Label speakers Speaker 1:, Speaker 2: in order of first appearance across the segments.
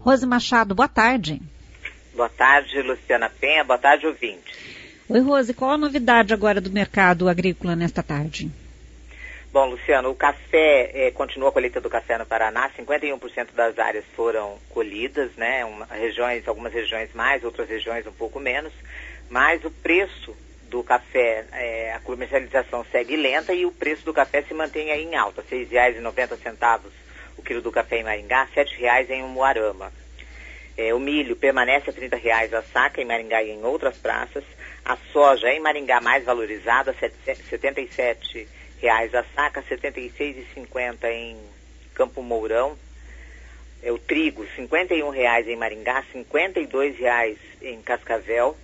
Speaker 1: Rose Machado, boa tarde.
Speaker 2: Boa tarde, Luciana Penha. Boa tarde, ouvintes.
Speaker 1: Oi, Rose, qual a novidade agora do mercado agrícola nesta tarde?
Speaker 2: Bom, Luciano, o café, continua a colheita do café no Paraná, 51% das áreas foram colhidas, né? Algumas regiões mais, outras regiões um pouco menos, mas o preço do café, a comercialização segue lenta e o preço do café se mantém aí em alta, R$ 6,90 o quilo do café em Maringá, R$ 7,00 em Umuarama. O milho permanece a R$ 30,00 a saca em Maringá e em outras praças. A soja em Maringá mais valorizada, R$ 77,00 a saca, R$ 76,50 em Campo Mourão. O trigo, R$ 51,00 em Maringá, R$ 52,00 em Cascavel.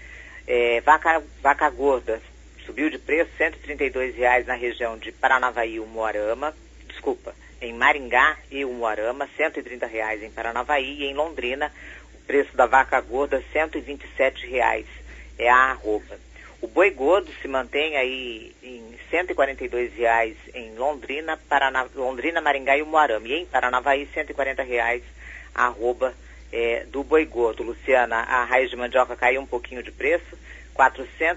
Speaker 2: Vaca gorda subiu de preço, R$ 132,00 na região de Paranavaí e Umuarama. Em Maringá e Umuarama, R$ 130,00 em Paranavaí, e em Londrina o preço da vaca gorda R$ 127,00 é a arroba. O boi gordo se mantém aí em R$ 142,00 em Londrina, Maringá e Umuarama, e em Paranavaí R$ 140,00 a arroba do boi gordo. Luciana, a raiz de mandioca caiu um pouquinho de preço, R$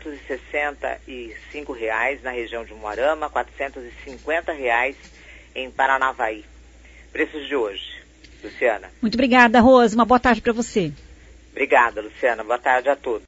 Speaker 2: 465,00 na região de Umuarama, R$ 450,00 em Paranavaí. Preços de hoje, Luciana.
Speaker 1: Muito obrigada, Rose. Uma boa tarde para você.
Speaker 2: Obrigada, Luciana. Boa tarde a todos.